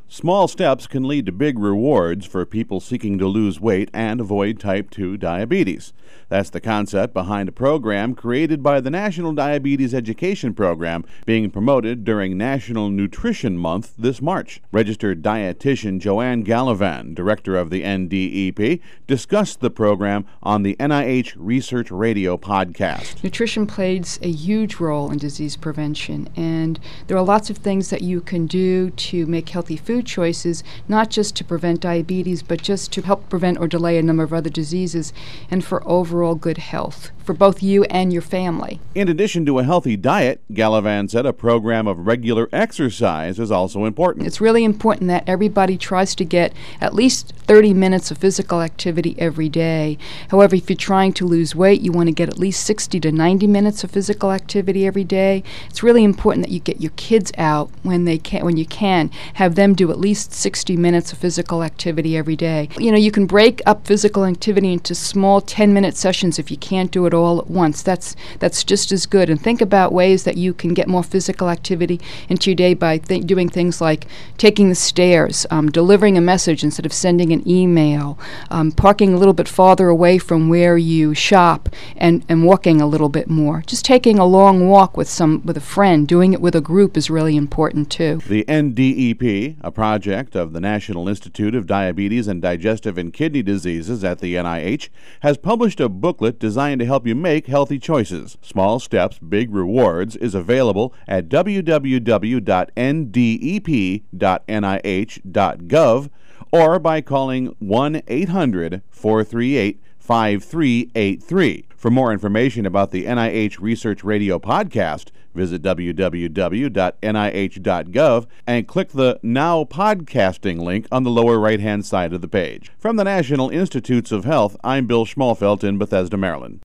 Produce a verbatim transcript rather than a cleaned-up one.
Small steps can lead to big rewards for people seeking to lose weight and avoid type two diabetes. That's the concept behind a program created by the National Diabetes Education Program being promoted during National Nutrition Month this March. Registered dietitian Joanne Gallivan, director of the N D E P, discussed the program on the N I H Research Radio podcast. Nutrition plays a huge role in disease prevention, and there are lots of things that you can do to make healthy food choices, not just to prevent diabetes, but just to help prevent or delay a number of other diseases and for overall good health for both you and your family. In addition to a healthy diet, Gallivan said a program of regular exercise is also important. It's really important that everybody tries to get at least thirty minutes of physical activity every day. However, if you're trying to lose weight, you want to get at least sixty to ninety minutes of physical activity every day. It's really important that you get your kids out when they can, when you can, have them do at least sixty minutes of physical activity every day. You know, you can break up physical activity into small ten-minute sessions if you can't do it all at once. That's that's just as good. And think about ways that you can get more physical activity into your day by th- doing things like taking the stairs, um, delivering a message instead of sending an email, um, parking a little bit farther away from where you shop, and, and walking a little bit more. Just taking a long walk with some with a friend, doing it with a group is really important too. The N D E P, a project of the National Institute of Diabetes and Digestive and Kidney Diseases at the N I H, has published a booklet designed to help you make healthy choices. Small Steps, Big Rewards is available at w w w dot n d e p dot n i h dot gov or by calling one eight hundred, four three eight, five three eight three. For more information about the N I H Research Radio podcast, visit w w w dot n i h dot gov and click the Now Podcasting link on the lower right-hand side of the page. From the National Institutes of Health, I'm Bill Schmalfelt in Bethesda, Maryland.